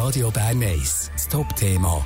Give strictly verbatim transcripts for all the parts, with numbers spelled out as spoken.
Radio Bern eins, das Top-Thema.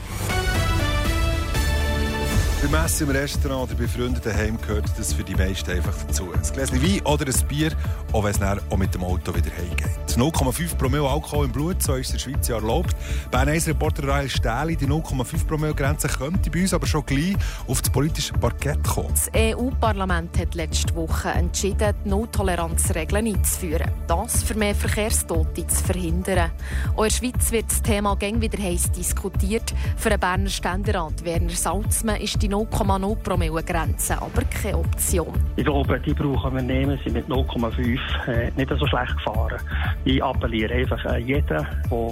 Beim Essen im Restaurant oder bei Freunden daheim gehört das für die meisten einfach dazu. Ein Gläschen Wein oder ein Bier, auch wenn es dann auch mit dem Auto wieder heimgeht. null Komma fünf Promille Alkohol im Blut, so ist es in der Schweiz ja erlaubt. Bern eins Reporter Rahel Stähli, die null Komma fünf Promille Grenze könnte bei uns aber schon gleich auf das politische Parkett kommen. Das E U-Parlament hat letzte Woche entschieden, die Null-Toleranz-Regeln einzuführen. Das für mehr Verkehrstote zu verhindern. Auch in der Schweiz wird das Thema gäng wieder heiß diskutiert. Für den Berner Ständerat Werner Salzmann ist die null Komma null Promille Grenze aber keine Option. Ich glaube, die brauchen wir nehmen, sind mit null Komma fünf äh, nicht so schlecht gefahren. Ich appelliere einfach an jeden, der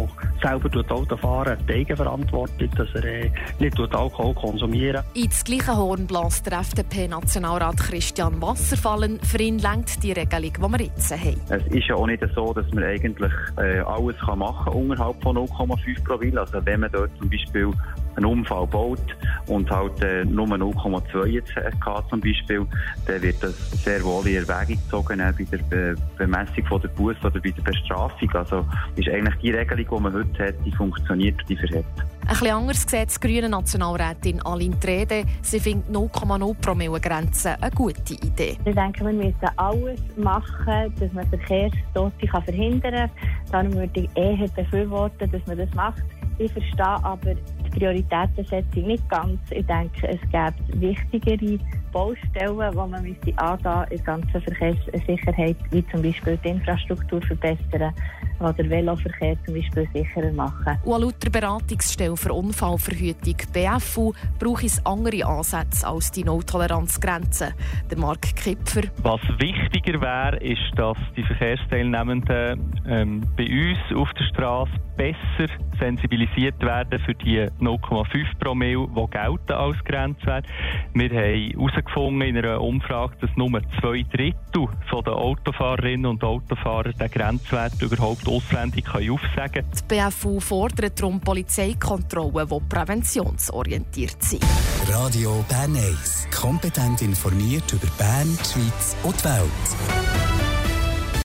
selber Auto fahren, die Eigenverantwortung, dass er äh, nicht Alkohol konsumieren. Ins gleiche Horn bläst der F D P-Nationalrat Christian Wasserfallen. Für ihn lenkt die Regelung, die wir jetzt haben. Es ist ja auch nicht so, dass man eigentlich äh, alles kann machen kann unterhalb von null Komma fünf Promille. Also wenn man dort zum Beispiel einen Unfall baut und halt äh, nur null Komma zwei hat zum Beispiel, dann wird das sehr wohl in Erwägung gezogen äh, bei der Be- Bemessung von der Busse oder bei der Bestrafung. Also ist eigentlich die Regelung, die man heute hat, die funktioniert, die verhält. Ein bisschen anders sieht die grüne Nationalrätin Aline Trede. Sie findet null Komma null Promille Grenze eine gute Idee. Ich denke, wir müssen alles machen, dass man Verkehrstote verhindern kann. Darum würde ich eher befürworten, dass man das macht. Ich verstehe aber die Prioritätensetzung nicht ganz. Ich denke, es gibt wichtigere Baustellen, die man angehen müsste in der ganzen Verkehrssicherheit, wie zum Beispiel die Infrastruktur verbessern oder den Veloverkehr zum Beispiel sicherer machen. Und laut der Beratungsstelle für Unfallverhütung B F U braucht es andere Ansätze als die Null-Toleranz-Grenze. Der Marc Kipfer. Was wichtiger wäre, ist, dass die Verkehrsteilnehmenden ähm, bei uns auf der Straße besser sensibilisiert werden für die null Komma fünf Promille, die gelten als Grenzwert. Wir haben herausgefunden in einer Umfrage, dass nur zwei Drittel der Autofahrerinnen und Autofahrer den Grenzwert überhaupt auswendig aufsagen können. Die B F U fordert darum Polizeikontrollen, die präventionsorientiert sind. Radio Bern eins. Kompetent informiert über Bern, die Schweiz und die Welt.